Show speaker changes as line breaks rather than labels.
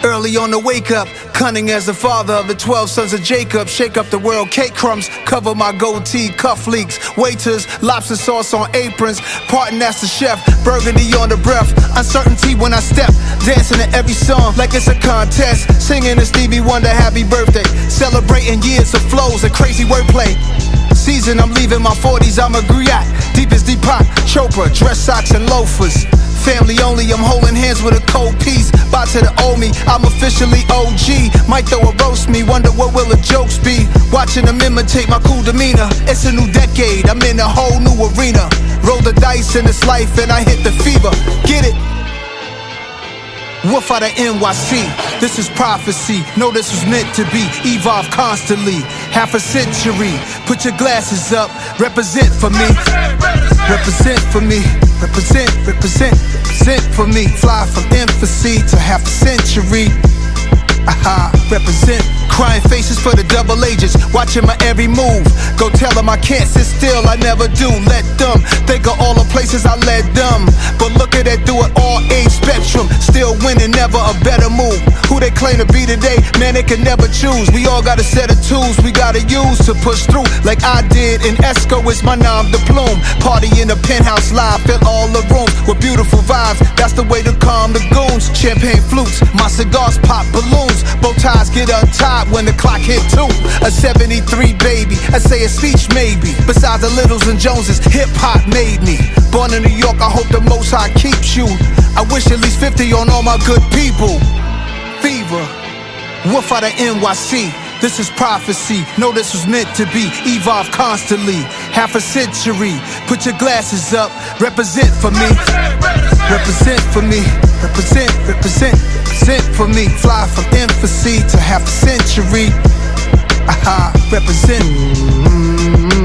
Early on the wake up, cunning as the father of the 12 sons of Jacob. Shake up the world, cake crumbs, cover my goatee, cuff leaks. Waiters, lobster sauce on aprons, parting as the chef. Burgundy on the breath, uncertainty when I step. Dancing to every song like it's a contest. Singing to Stevie Wonder, happy birthday. Celebrating years of flows and crazy wordplay. Season, I'm leaving my 40s, I'm a griot. Deep as Deepak Chopra, dress socks and loafers. Family only, I'm holding hands with a cold piece. Bow to the old me, I'm officially OG. Might throw a roast me, wonder what will the jokes be. Watching them imitate my cool demeanor. It's a new decade, I'm in a whole new arena. Roll the dice in this life and I hit the fever. Get it? Wolf out of NYC, this is prophecy. Know this was meant to be, evolve constantly. Half a century, put your glasses up. Represent for me, represent for me. Represent, represent, represent for me. Fly from infancy to half a century. Aha, represent. Crying faces for the double agents, watching my every move. Go tell them I can't sit still, I never do. Let them think of all the places I led them. But look at that through an all age spectrum. Still winning, never a better move. Who they claim to be today, man, they can never choose. We all got a set of tools we gotta use to push through. Like I did in Esco, it's my nom de plume. Party in the penthouse live, fill all the rooms with beautiful vibes. That's the way to calm the goons. Champagne flutes, my cigars pop balloons. Bow ties get untied when the clock hit 2. A 73 baby, I say a speech maybe. Besides the Littles and Joneses, hip-hop made me. Born in New York, I hope the Most High keeps you. I wish at least 50 on all my good people. Fever, wolf out of NYC, this is prophecy. Know this was meant to be, evolve constantly. Half a century, put your glasses up. Represent for me, represent for me. Represent, represent, represent for me. Fly from infancy to half a century. Aha, represent.